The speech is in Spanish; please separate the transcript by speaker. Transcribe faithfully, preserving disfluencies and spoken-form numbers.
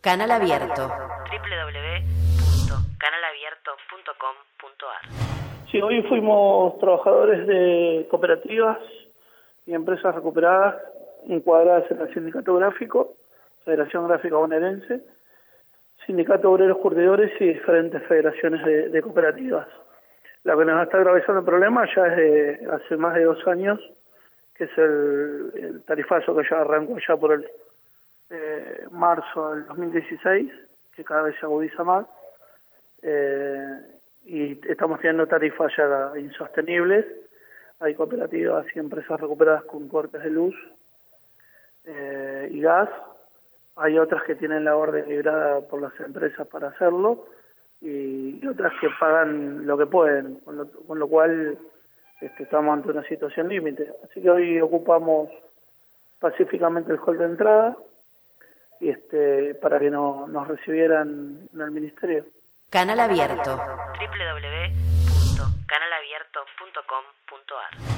Speaker 1: Canal Abierto.
Speaker 2: doble u doble u doble u punto canal abierto punto com punto a r.
Speaker 3: Sí, hoy fuimos trabajadores de cooperativas y empresas recuperadas encuadradas en el Sindicato Gráfico, Federación Gráfica Bonaerense, Sindicato Obreros Curtidores y diferentes federaciones de, de cooperativas. La que nos está atravesando el problema ya es de hace más de dos años, que es el, el tarifazo que ya arrancó ya por el eh, marzo del dos mil dieciséis, que cada vez se agudiza más, eh, y estamos teniendo tarifas ya insostenibles. Hay cooperativas y empresas recuperadas con cortes de luz eh, y gas. Hay otras que tienen la orden librada por las empresas para hacerlo y, y otras que pagan lo que pueden, con lo, con lo cual este, estamos ante una situación límite. Así que hoy ocupamos pacíficamente el hall de entrada y este, para que no, nos recibieran en el ministerio.
Speaker 1: Canal Abierto.
Speaker 2: doble u doble u doble u punto canal abierto punto com punto a r.